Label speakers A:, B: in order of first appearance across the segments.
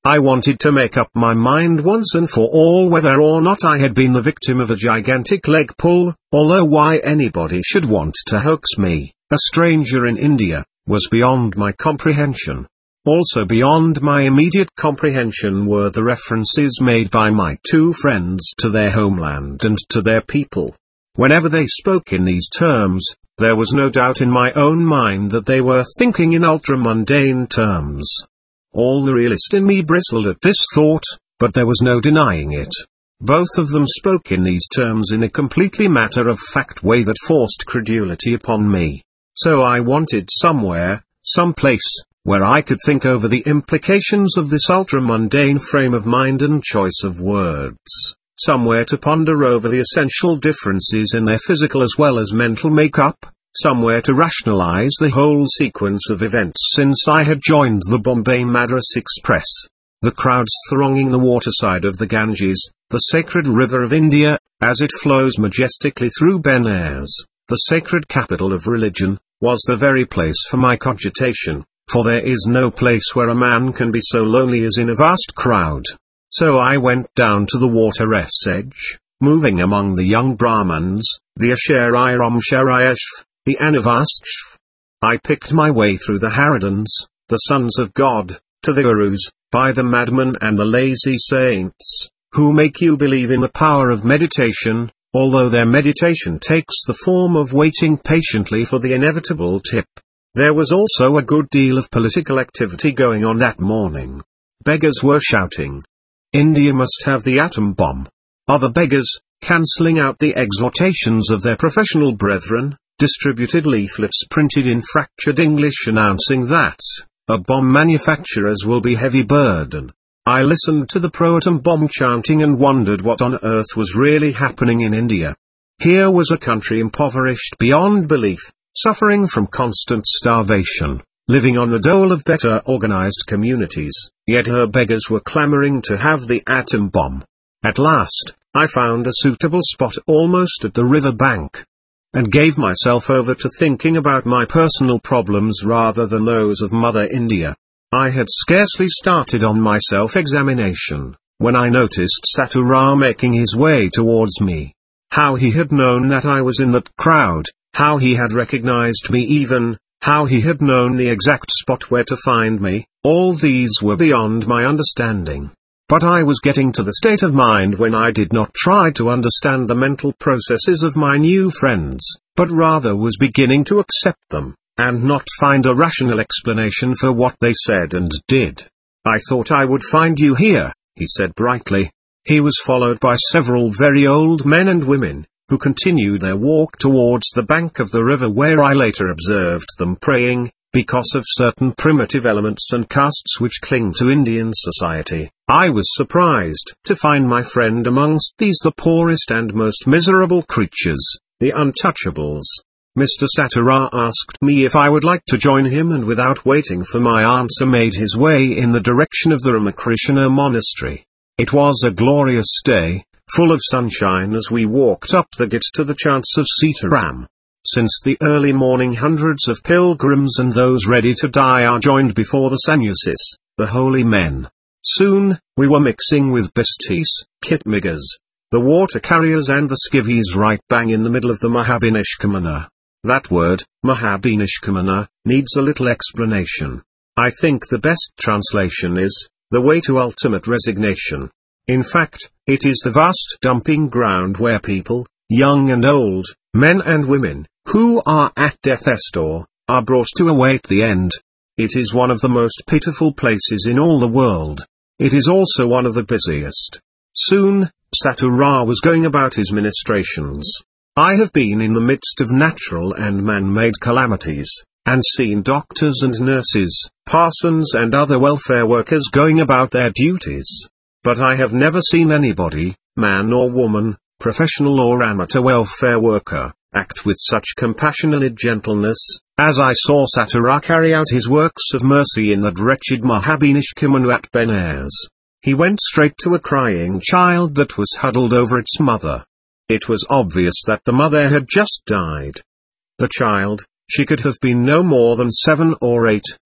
A: I wanted to make up my mind once and for all whether or not I had been the victim of a gigantic leg pull, although why anybody should want to hoax me, a stranger in India, was beyond my comprehension. Also beyond my immediate comprehension were the references made by my two friends to their homeland and to their people. Whenever they spoke in these terms, there was no doubt in my own mind that they were thinking in ultra-mundane terms. All the realist in me bristled at this thought, but there was no denying it. Both of them spoke in these terms in a completely matter-of-fact way that forced credulity upon me. So I wanted somewhere, some place, where I could think over the implications of this ultra-mundane frame of mind and choice of words, somewhere to ponder over the essential differences in their physical as well as mental make-up, somewhere to rationalize the whole sequence of events since I had joined the Bombay Madras Express. The crowds thronging the waterside of the Ganges, the sacred river of India, as it flows majestically through Benares, the sacred capital of religion, was the very place for my cogitation, for there is no place where a man can be so lonely as in a vast crowd. So I went down to the water's edge, moving among the young Brahmins, the Asharai-Ramsharayashv, the Anavastshv. I picked my way through the Haridans, the sons of God, to the Gurus, by the madmen and the lazy saints, who make you believe in the power of meditation, although their meditation takes the form of waiting patiently for the inevitable tip. There was also a good deal of political activity going on that morning. Beggars were shouting, "India must have the atom bomb." Other beggars, cancelling out the exhortations of their professional brethren, distributed leaflets printed in fractured English announcing that a bomb manufacturers will be heavy burden. I listened to the pro-atom bomb chanting and wondered what on earth was really happening in India. Here was a country impoverished beyond belief, suffering from constant starvation, living on the dole of better organized communities, yet her beggars were clamoring to have the atom bomb. At last, I found a suitable spot almost at the river bank, and gave myself over to thinking about my personal problems rather than those of Mother India. I had scarcely started on my self-examination, when I noticed Satura making his way towards me. How he had known that I was in that crowd, how he had recognized me even, how he had known the exact spot where to find me, all these were beyond my understanding. But I was getting to the state of mind when I did not try to understand the mental processes of my new friends, but rather was beginning to accept them, and not find a rational explanation for what they said and did. "I thought I would find you here," he said brightly. He was followed by several very old men and women, who continued their walk towards the bank of the river where I later observed them praying, because of certain primitive elements and castes which cling to Indian society. I was surprised to find my friend amongst these the poorest and most miserable creatures, the untouchables. Mr. Satura asked me if I would like to join him and without waiting for my answer made his way in the direction of the Ramakrishna monastery. It was a glorious day, full of sunshine as we walked up the ghat to the chants of Sitaram. Since the early morning hundreds of pilgrims and those ready to die are joined before the sannyasis, the holy men. Soon, we were mixing with Bistis, Kitmigas, the water carriers and the skivvies right bang in the middle of the Mahabhinishkamana. That word, Mahabhinishkamana, needs a little explanation. I think the best translation is, the way to ultimate resignation. In fact, it is the vast dumping ground where people, young and old, men and women, who are at death's door, are brought to await the end. It is one of the most pitiful places in all the world. It is also one of the busiest. Soon, Satura was going about his ministrations. I have been in the midst of natural and man-made calamities, and seen doctors and nurses, parsons and other welfare workers going about their duties. But I have never seen anybody, man or woman, professional or amateur welfare worker, act with such compassionate gentleness, as I saw Satura carry out his works of mercy in that wretched Mahabhinishkamana at Benares. He went straight to a crying child that was huddled over its mother. It was obvious that the mother had just died. The child, she could have been no more than 7 or 8,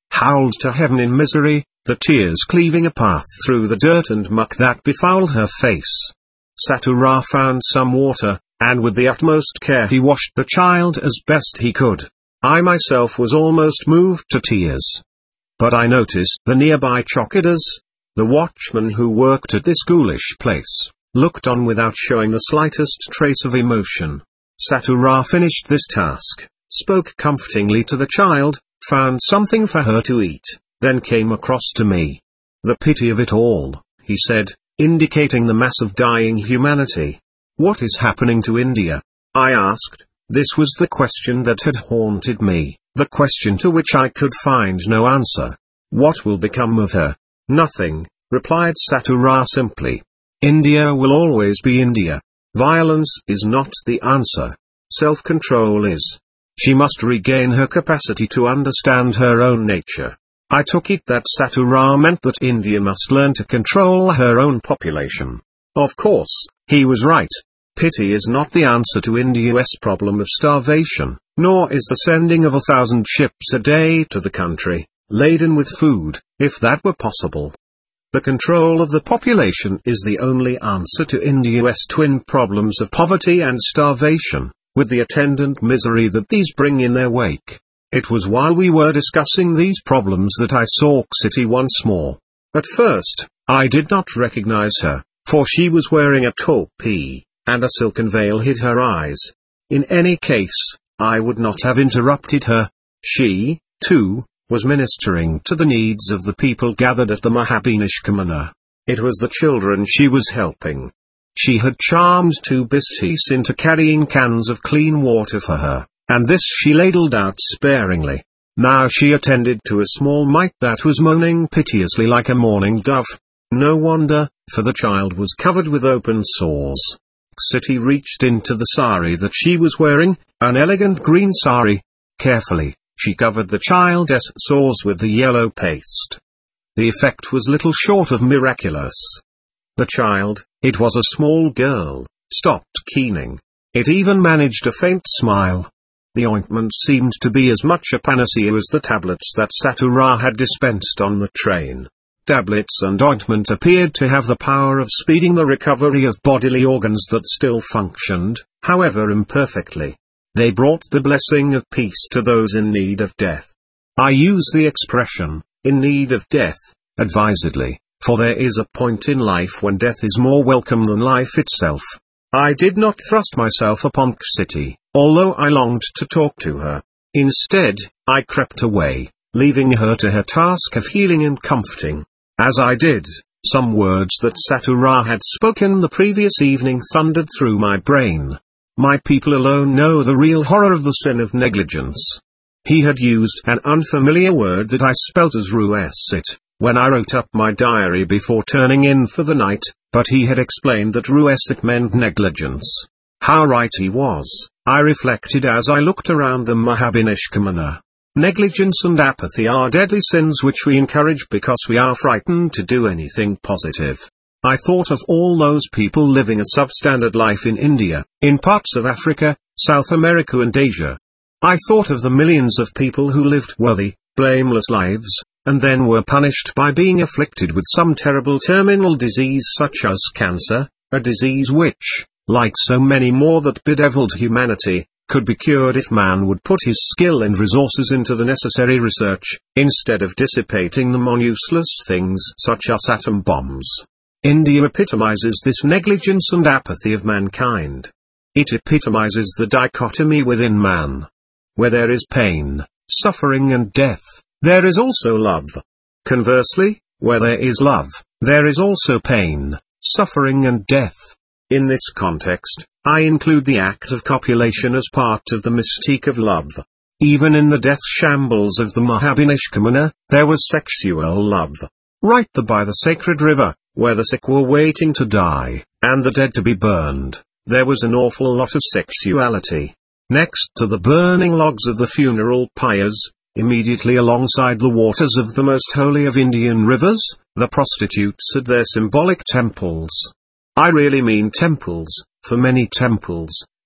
A: howled to heaven in misery, the tears cleaving a path through the dirt and muck that befouled her face. Satura found some water, and with the utmost care he washed the child as best he could. I myself was almost moved to tears. But I noticed the nearby chowkidars, the watchmen who worked at this ghoulish place, looked on without showing the slightest trace of emotion. Satura finished this task, spoke comfortingly to the child, found something for her to eat, then came across to me. "The pity of it all," he said, indicating the mass of dying humanity. "What is happening to India?" I asked. This was the question that had haunted me, the question to which I could find no answer. "What will become of her?" "Nothing," replied Satura simply. "India will always be India. Violence is not the answer. Self-control is. She must regain her capacity to understand her own nature." I took it that Satura meant that India must learn to control her own population. Of course, he was right. Pity is not the answer to India's problem of starvation, nor is the sending of 1,000 ships a day to the country, laden with food, if that were possible. The control of the population is the only answer to India's twin problems of poverty and starvation, with the attendant misery that these bring in their wake. It was while we were discussing these problems that I saw City once more. At first, I did not recognize her, for she was wearing a topi, and a silken veil hid her eyes. In any case, I would not have interrupted her. She, too, was ministering to the needs of the people gathered at the Mahabhinishkamana. It was the children she was helping. She had charmed 2 Bistis into carrying cans of clean water for her, and this she ladled out sparingly. Now she attended to a small mite that was moaning piteously like a mourning dove. No wonder, for the child was covered with open sores. City reached into the sari that she was wearing, an elegant green sari. Carefully, she covered the child's sores with the yellow paste. The effect was little short of miraculous. The child, it was a small girl, stopped keening. It even managed a faint smile. The ointment seemed to be as much a panacea as the tablets that Satura had dispensed on the train. Tablets and ointment appeared to have the power of speeding the recovery of bodily organs that still functioned, however imperfectly. They brought the blessing of peace to those in need of death. I use the expression, in need of death, advisedly, for there is a point in life when death is more welcome than life itself. I did not thrust myself upon City, although I longed to talk to her. Instead, I crept away, leaving her to her task of healing and comforting. As I did, some words that Satura had spoken the previous evening thundered through my brain. "My people alone know the real horror of the sin of negligence." He had used an unfamiliar word that I spelt as ruesit, when I wrote up my diary before turning in for the night, but he had explained that ruesit meant negligence. How right he was, I reflected as I looked around the Mahabhinishkamana. Negligence and apathy are deadly sins which we encourage because we are frightened to do anything positive. I thought of all those people living a substandard life in India, in parts of Africa, South America and Asia. I thought of the millions of people who lived worthy, blameless lives, and then were punished by being afflicted with some terrible terminal disease such as cancer, a disease which, like so many more that bedeviled humanity, could be cured if man would put his skill and resources into the necessary research, instead of dissipating them on useless things such as atom bombs. India epitomizes this negligence and apathy of mankind. It epitomizes the dichotomy within man. Where there is pain, suffering and death, there is also love. Conversely, where there is love, there is also pain, suffering and death. In this context, I include the act of copulation as part of the mystique of love. Even in the death shambles of the Mahabhinishkamana, there was sexual love. Right there by the sacred river, where the sick were waiting to die, and the dead to be burned, there was an awful lot of sexuality. Next to the burning logs of the funeral pyres, immediately alongside the waters of the most holy of Indian rivers, the prostitutes had their symbolic temples. I really mean temples, for many temples,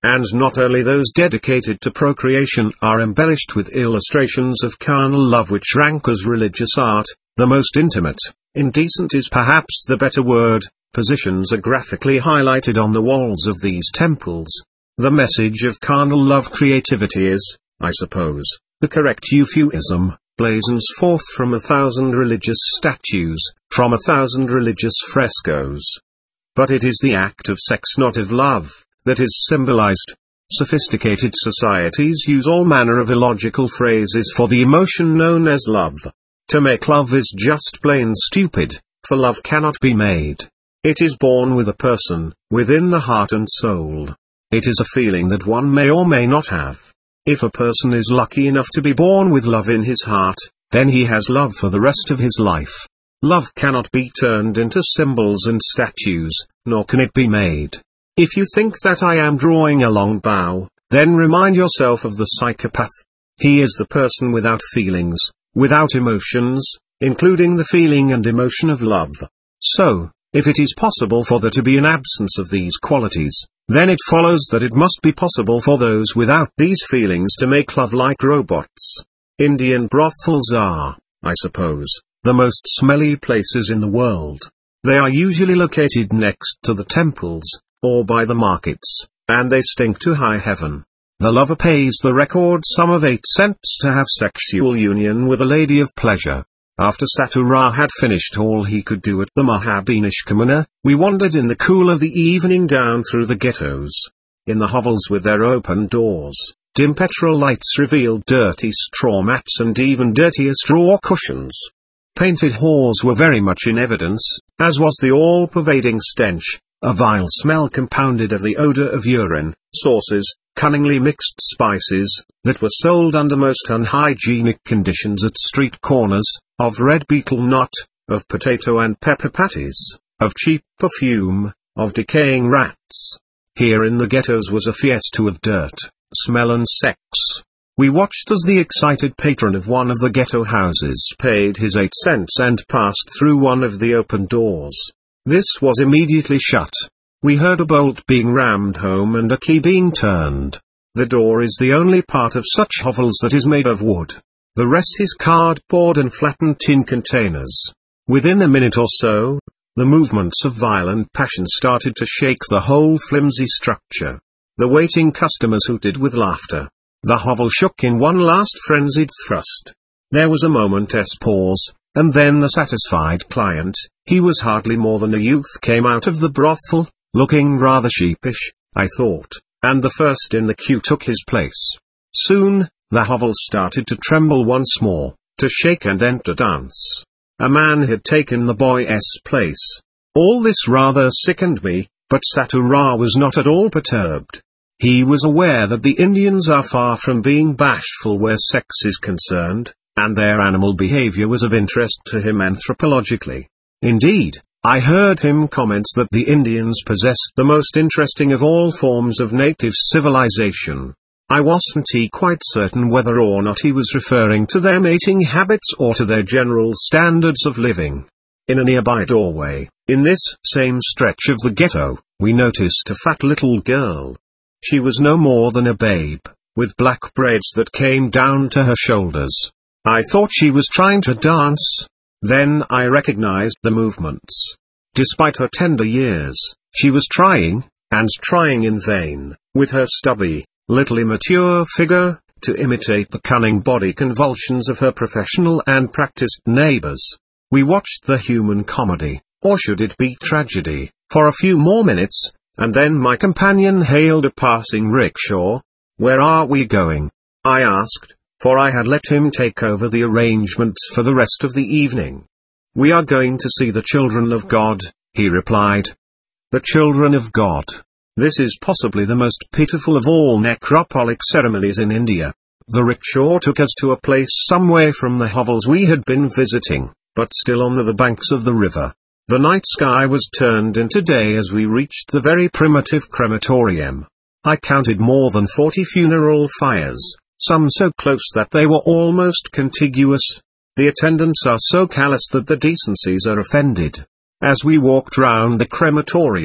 A: and not only those dedicated to procreation are embellished with illustrations of carnal love which rank as religious art. The most intimate, indecent is perhaps the better word, positions are graphically highlighted on the walls of these temples. The message of carnal love creativity is, I suppose, the correct euphuism, blazons forth from 1,000 religious statues, from 1,000 religious frescoes. But it is the act of sex, not of love, that is symbolized. Sophisticated societies use all manner of illogical phrases for the emotion known as love. To make love is just plain stupid, for love cannot be made. It is born with a person, within the heart and soul. It is a feeling that one may or may not have. If a person is lucky enough to be born with love in his heart, then he has love for the rest of his life. Love cannot be turned into symbols and statues, nor can it be made. If you think that I am drawing a long bow, then remind yourself of the psychopath. He is the person without feelings, without emotions, including the feeling and emotion of love. So, if it is possible for there to be an absence of these qualities, then it follows that it must be possible for those without these feelings to make love like robots. Indian brothels are, I suppose, the most smelly places in the world. They are usually located next to the temples, or by the markets, and they stink to high heaven. The lover pays the record sum of 8 cents to have sexual union with a lady of pleasure. After Satura had finished all he could do at the Mahabinishkamana, we wandered in the cool of the evening down through the ghettos. In the hovels with their open doors, dim petrol lights revealed dirty straw mats and even dirtier straw cushions. Painted whores were very much in evidence, as was the all-pervading stench, a vile smell compounded of the odor of urine, sauces, cunningly mixed spices, that were sold under most unhygienic conditions at street corners, of red betel nut, of potato and pepper patties, of cheap perfume, of decaying rats. Here in the ghettos was a fiesta of dirt, smell and sex. We watched as the excited patron of one of the ghetto houses paid his 8 cents and passed through one of the open doors. This was immediately shut. We heard a bolt being rammed home and a key being turned. The door is the only part of such hovels that is made of wood. The rest is cardboard and flattened tin containers. Within a minute or so, the movements of violent passion started to shake the whole flimsy structure. The waiting customers hooted with laughter. The hovel shook in one last frenzied thrust. There was a moment's pause, and then the satisfied client, he was hardly more than a youth, came out of the brothel, looking rather sheepish, I thought, and the first in the queue took his place. Soon, the hovel started to tremble once more, to shake and then to dance. A man had taken the boy's place. All this rather sickened me, but Satura was not at all perturbed. He was aware that the Indians are far from being bashful where sex is concerned, and their animal behavior was of interest to him anthropologically. Indeed, I heard him comment that the Indians possessed the most interesting of all forms of native civilization. I wasn't quite certain whether or not he was referring to their mating habits or to their general standards of living. In a nearby doorway, in this same stretch of the ghetto, we noticed a fat little girl. She was no more than a babe, with black braids that came down to her shoulders. I thought she was trying to dance. Then I recognized the movements. Despite her tender years, she was trying, and trying in vain, with her stubby, little immature figure, to imitate the cunning body convulsions of her professional and practiced neighbors. We watched the human comedy, or should it be tragedy, for a few more minutes, and then my companion hailed a passing rickshaw. "Where are we going?" I asked, for I had let him take over the arrangements for the rest of the evening. "We are going to see the children of God," he replied. The children of God. This is possibly the most pitiful of all necropolic ceremonies in India. The rickshaw took us to a place some way from the hovels we had been visiting, but still on the banks of the river. The night sky was turned into day as we reached the very primitive crematorium. I counted more than 40 funeral fires, some so close that they were almost contiguous. The attendants are so callous that the decencies are offended. As we walked round the crematorium,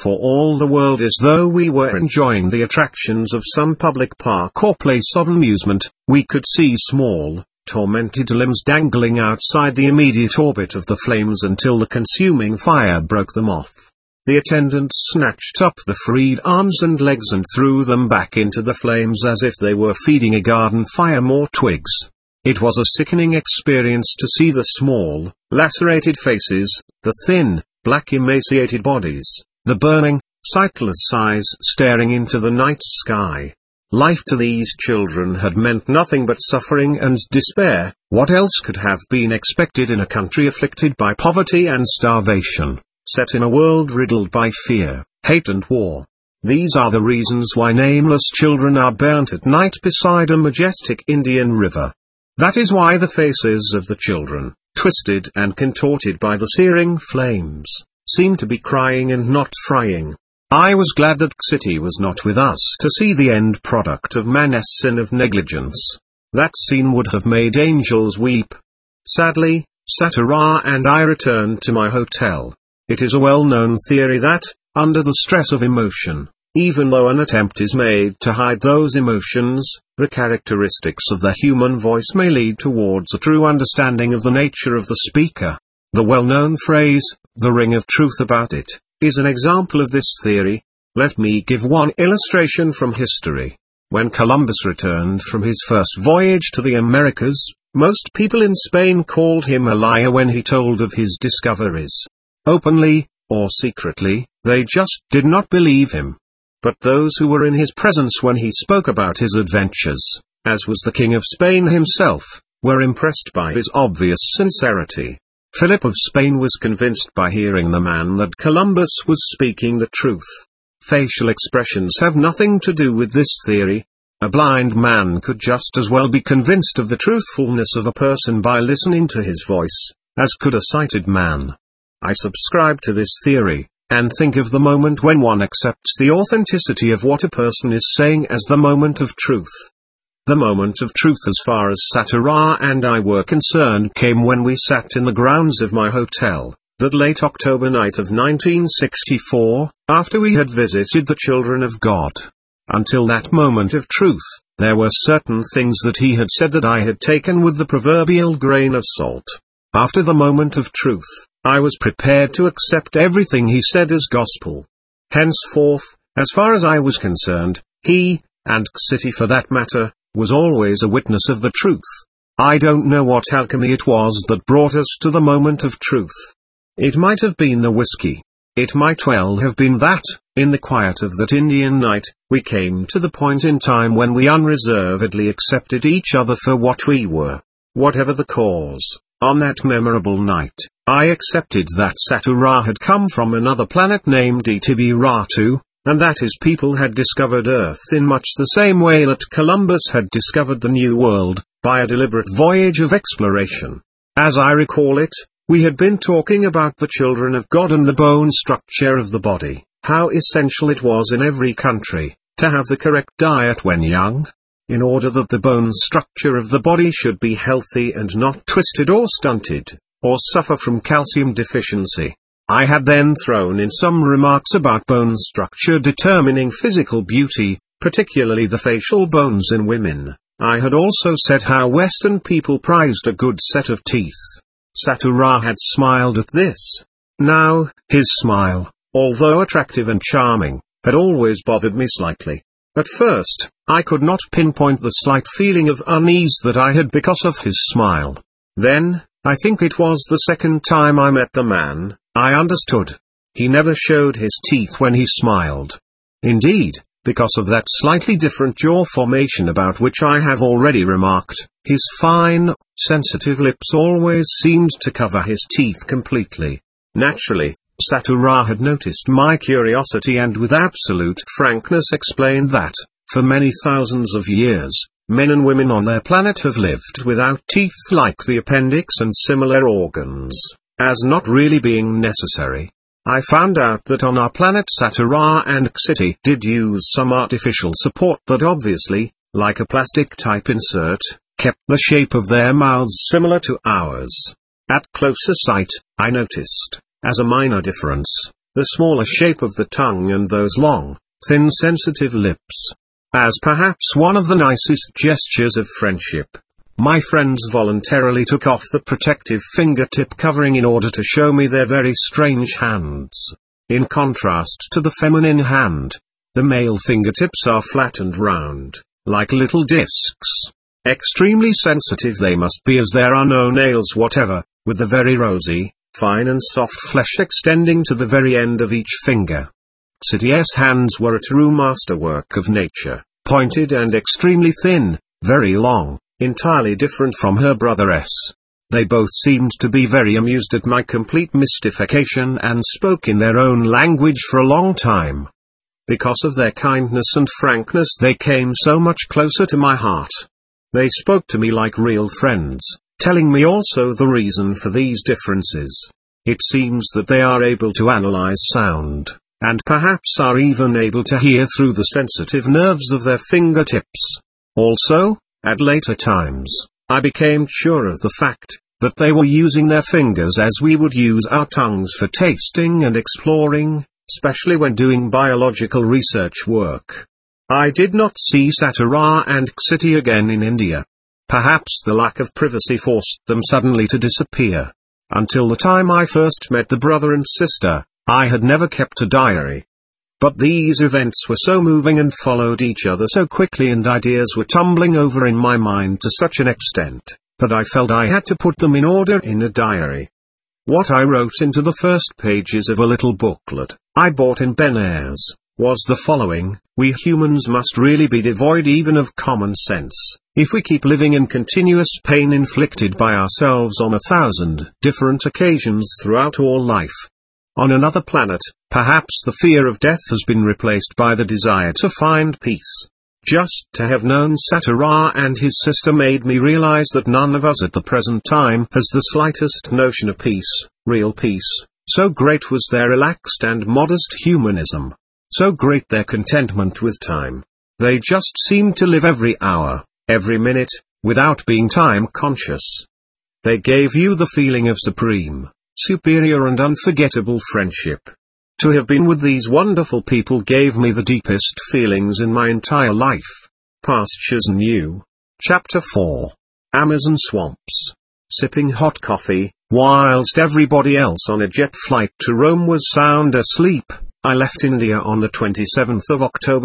A: for all the world as though we were enjoying the attractions of some public park or place of amusement, we could see small, tormented limbs dangling outside the immediate orbit of the flames until the consuming fire broke them off. The attendants snatched up the freed arms and legs and threw them back into the flames as if they were feeding a garden fire more twigs. It was a sickening experience to see the small, lacerated faces, the thin, black emaciated bodies, the burning, sightless eyes staring into the night sky. Life to these children had meant nothing but suffering and despair. What else could have been expected in a country afflicted by poverty and starvation, set in a world riddled by fear, hate and war? These are the reasons why nameless children are burnt at night beside a majestic Indian river. That is why the faces of the children, twisted and contorted by the searing flames, seem to be crying and not frying. I was glad that City was not with us to see the end product of man's sin of negligence. That scene would have made angels weep. Sadly, Satura and I returned to my hotel. It is a well-known theory that, under the stress of emotion, even though an attempt is made to hide those emotions, the characteristics of the human voice may lead towards a true understanding of the nature of the speaker. The well-known phrase, "the ring of truth about it," is an example of this theory. Let me give one illustration from history. When Columbus returned from his first voyage to the Americas, most people in Spain called him a liar when he told of his discoveries. Openly, or secretly, they just did not believe him. But those who were in his presence when he spoke about his adventures, as was the King of Spain himself, were impressed by his obvious sincerity. Philip of Spain was convinced by hearing the man that Columbus was speaking the truth. Facial expressions have nothing to do with this theory. A blind man could just as well be convinced of the truthfulness of a person by listening to his voice, as could a sighted man. I subscribe to this theory, and think of the moment when one accepts the authenticity of what a person is saying as the moment of truth. The moment of truth as far as Satura and I were concerned came when we sat in the grounds of my hotel, that late October night of 1964, after we had visited the children of God. Until that moment of truth, there were certain things that he had said that I had taken with the proverbial grain of salt. After the moment of truth, I was prepared to accept everything he said as gospel. Henceforth, as far as I was concerned, he, and City for that matter, was always a witness of the truth. I don't know what alchemy it was that brought us to the moment of truth. It might have been the whiskey. It might well have been that, in the quiet of that Indian night, we came to the point in time when we unreservedly accepted each other for what we were. Whatever the cause, on that memorable night, I accepted that Satura had come from another planet named Itibiratu, and that his people had discovered Earth in much the same way that Columbus had discovered the New World, by a deliberate voyage of exploration. As I recall it, we had been talking about the children of God and the bone structure of the body, how essential it was in every country, to have the correct diet when young, in order that the bone structure of the body should be healthy and not twisted or stunted, or suffer from calcium deficiency. I had then thrown in some remarks about bone structure determining physical beauty, particularly the facial bones in women. I had also said how Western people prized a good set of teeth. Satura had smiled at this. Now, his smile, although attractive and charming, had always bothered me slightly. At first, I could not pinpoint the slight feeling of unease that I had because of his smile. Then, I think it was the second time I met the man, I understood. He never showed his teeth when he smiled. Indeed, because of that slightly different jaw formation about which I have already remarked, his fine, sensitive lips always seemed to cover his teeth completely. Naturally, Satura had noticed my curiosity and with absolute frankness explained that, for many thousands of years, men and women on their planet have lived without teeth like the appendix and similar organs, as not really being necessary. I found out that on our planet Satura and City did use some artificial support that obviously, like a plastic type insert, kept the shape of their mouths similar to ours. At closer sight, I noticed, as a minor difference, the smaller shape of the tongue and those long, thin sensitive lips. As perhaps one of the nicest gestures of friendship, my friends voluntarily took off the protective fingertip covering in order to show me their very strange hands. In contrast to the feminine hand, the male fingertips are flat and round, like little discs. Extremely sensitive they must be as there are no nails whatever, with the very rosy, fine and soft flesh extending to the very end of each finger. Xity's hands were a true masterwork of nature, pointed and extremely thin, very long, entirely different from her brother's. They both seemed to be very amused at my complete mystification and spoke in their own language for a long time. Because of their kindness and frankness they came so much closer to my heart. They spoke to me like real friends, telling me also the reason for these differences. It seems that they are able to analyze sound, and perhaps are even able to hear through the sensitive nerves of their fingertips. Also, at later times, I became sure of the fact that they were using their fingers as we would use our tongues for tasting and exploring, especially when doing biological research work. I did not see Satyra and Xity again in India. Perhaps the lack of privacy forced them suddenly to disappear. Until the time I first met the brother and sister, I had never kept a diary. But these events were so moving and followed each other so quickly and ideas were tumbling over in my mind to such an extent, that I felt I had to put them in order in a diary. What I wrote into the first pages of a little booklet I bought in Benares was the following: we humans must really be devoid even of common sense, if we keep living in continuous pain inflicted by ourselves on 1,000 different occasions throughout all life. On another planet, perhaps the fear of death has been replaced by the desire to find peace. Just to have known Satyra and his sister made me realize that none of us at the present time has the slightest notion of peace, real peace, so great was their relaxed and modest humanism. So great their contentment with time. They just seemed to live every hour, every minute, without being time conscious. They gave you the feeling of supreme, superior and unforgettable friendship. To have been with these wonderful people gave me the deepest feelings in my entire life. Pastures New. Chapter 4. Amazon Swamps. Sipping hot coffee, whilst everybody else on a jet flight to Rome was sound asleep, I left India on the 27th of October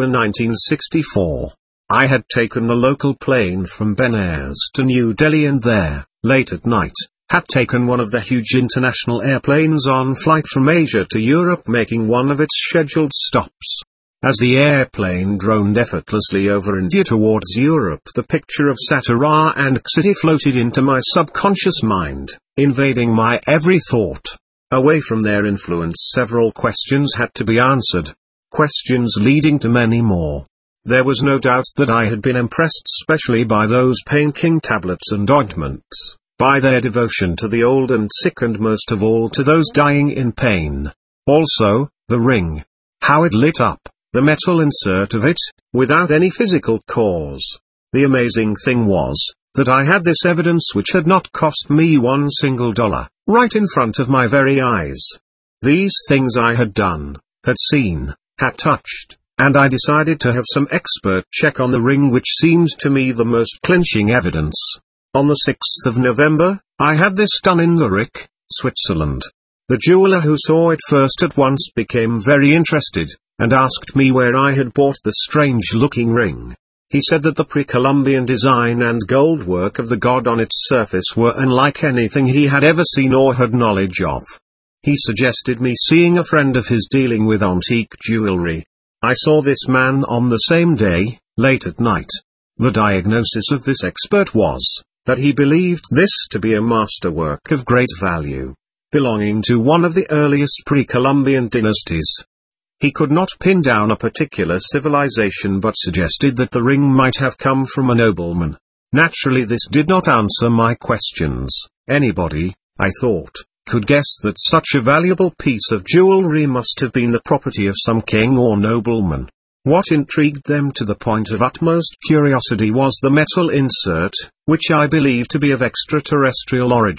A: 1964. I had taken the local plane from Benares to New Delhi and there, late at night, had taken one of the huge international airplanes on flight from Asia to Europe, making one of its scheduled stops. As the airplane droned effortlessly over India towards Europe, the picture of Satyra and Xity floated into my subconscious mind, invading my every thought. Away from their influence several questions had to be answered. Questions leading to many more. There was no doubt that I had been impressed specially by those pain-king tablets and ointments, by their devotion to the old and sick and most of all to those dying in pain. Also, the ring. How it lit up, the metal insert of it, without any physical cause. The amazing thing was, that I had this evidence which had not cost me $1 single, right in front of my very eyes. These things I had done, had seen, had touched, and I decided to have some expert check on the ring, which seemed to me the most clinching evidence. On the 6th of November, I had this done in Zurich, Switzerland. The jeweler who saw it first at once became very interested, and asked me where I had bought the strange-looking ring. He said that the pre-Columbian design and gold work of the god on its surface were unlike anything he had ever seen or had knowledge of. He suggested me seeing a friend of his dealing with antique jewelry. I saw this man on the same day, late at night. The diagnosis of this expert was, that he believed this to be a masterwork of great value, belonging to one of the earliest pre-Columbian dynasties. He could not pin down a particular civilization but suggested that the ring might have come from a nobleman. Naturally this did not answer my questions. Anybody, I thought, could guess that such a valuable piece of jewelry must have been the property of some king or nobleman. What intrigued them to the point of utmost curiosity was the metal insert, which I believed to be of extraterrestrial origin,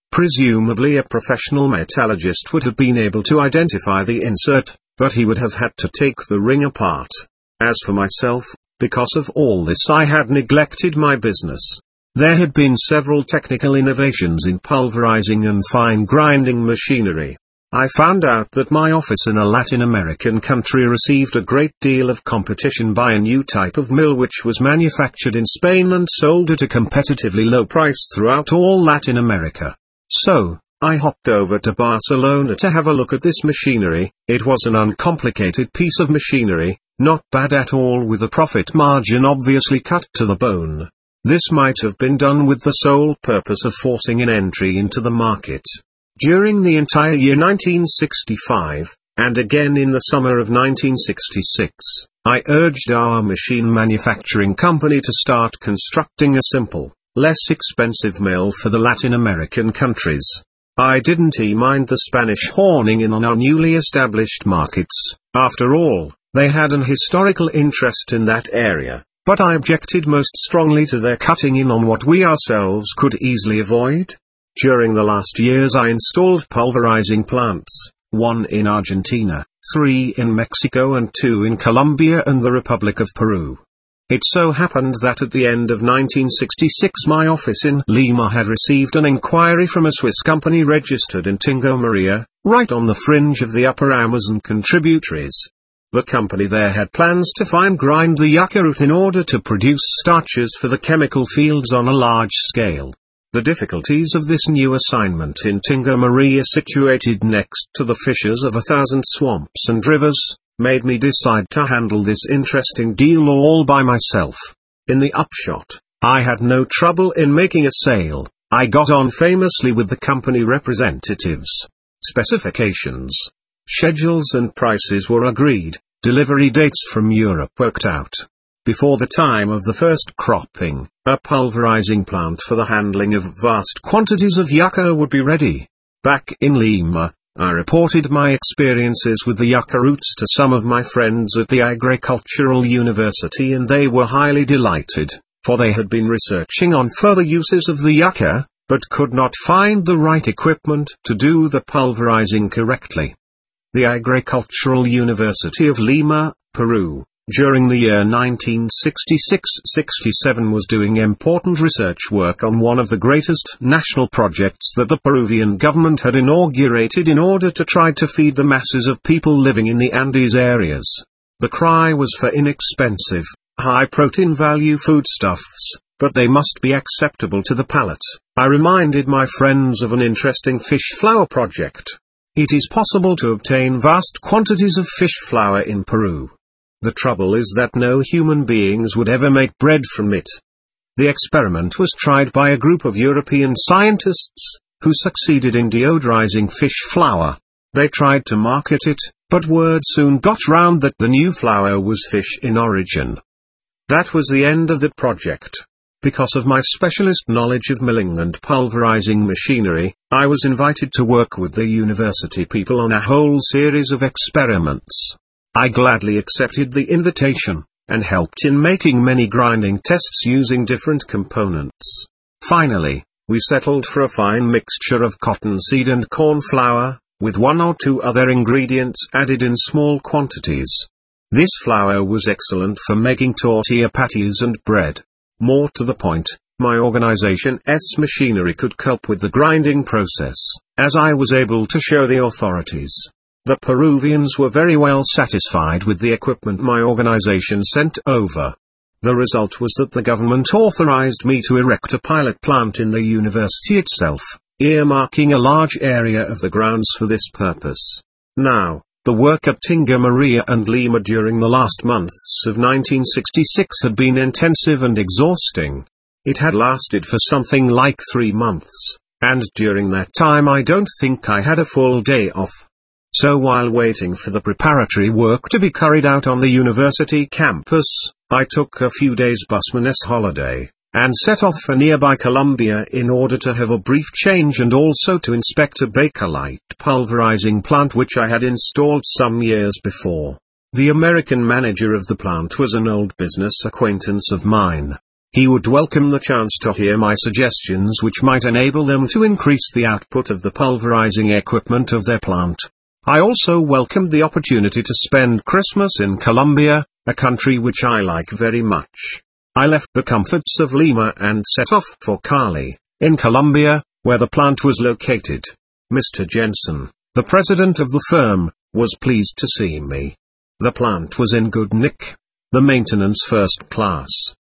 A: Presumably a professional metallurgist would have been able to identify the insert, but he would have had to take the ring apart. As for myself, because of all this I had neglected my business. There had been several technical innovations in pulverizing and fine grinding machinery. I found out that my office in a Latin American country received a great deal of competition by a new type of mill which was manufactured in Spain and sold at a competitively low price throughout all Latin America. So, I hopped over to Barcelona to have a look at this machinery. It was an uncomplicated piece of machinery, not bad at all, with a profit margin obviously cut to the bone. This might have been done with the sole purpose of forcing an entry into the market. During the entire year 1965, and again in the summer of 1966, I urged our machine manufacturing company to start constructing a simple, less expensive mill for the Latin American countries. I didn't mind the Spanish horning in on our newly established markets. After all, they had an historical interest in that area, but I objected most strongly to their cutting in on what we ourselves could easily avoid. During the last years I installed pulverizing plants, 1 in Argentina, 3 in Mexico and 2 in Colombia and the Republic of Peru. It so happened that at the end of 1966 my office in Lima had received an inquiry from a Swiss company registered in Tingo Maria, right on the fringe of the upper Amazon contributaries. The company there had plans to fine grind the yucca root in order to produce starches for the chemical fields on a large scale. The difficulties of this new assignment in Tingo Maria, situated next to the fissures of 1,000 swamps and rivers, made me decide to handle this interesting deal all by myself. In the upshot, I had no trouble in making a sale. I got on famously with the company representatives. Specifications, schedules and prices were agreed, delivery dates from Europe worked out. Before the time of the first cropping, a pulverizing plant for the handling of vast quantities of yucca would be ready. Back in Lima, I reported my experiences with the yucca roots to some of my friends at the Agricultural University, and they were highly delighted, for they had been researching on further uses of the yucca, but could not find the right equipment to do the pulverizing correctly. The Agricultural University of Lima, Peru, during the year 1966-67 was doing important research work on one of the greatest national projects that the Peruvian government had inaugurated in order to try to feed the masses of people living in the Andes areas. The cry was for inexpensive, high protein value foodstuffs, but they must be acceptable to the palate. I reminded my friends of an interesting fish flour project. It is possible to obtain vast quantities of fish flour in Peru. The trouble is that no human beings would ever make bread from it. The experiment was tried by a group of European scientists, who succeeded in deodorizing fish flour. They tried to market it, but word soon got round that the new flour was fish in origin. That was the end of that project. Because of my specialist knowledge of milling and pulverizing machinery, I was invited to work with the university people on a whole series of experiments. I gladly accepted the invitation, and helped in making many grinding tests using different components. Finally, we settled for a fine mixture of cottonseed and corn flour, with 1 or 2 other ingredients added in small quantities. This flour was excellent for making tortilla patties and bread. More to the point, my organization's machinery could cope with the grinding process, as I was able to show the authorities. The Peruvians were very well satisfied with the equipment my organization sent over. The result was that the government authorized me to erect a pilot plant in the university itself, earmarking a large area of the grounds for this purpose. Now, the work at Tingo Maria and Lima during the last months of 1966 had been intensive and exhausting. It had lasted for something like 3 months, and during that time I don't think I had a full day off. So while waiting for the preparatory work to be carried out on the university campus, I took a few days busman's holiday, and set off for nearby Colombia in order to have a brief change and also to inspect a Bakelite pulverizing plant which I had installed some years before. The American manager of the plant was an old business acquaintance of mine. He would welcome the chance to hear my suggestions which might enable them to increase the output of the pulverizing equipment of their plant. I also welcomed the opportunity to spend Christmas in Colombia, a country which I like very much. I left the comforts of Lima and set off for Cali, in Colombia, where the plant was located. Mr. Jensen, the president of the firm, was pleased to see me. The plant was in good nick. The maintenance first class.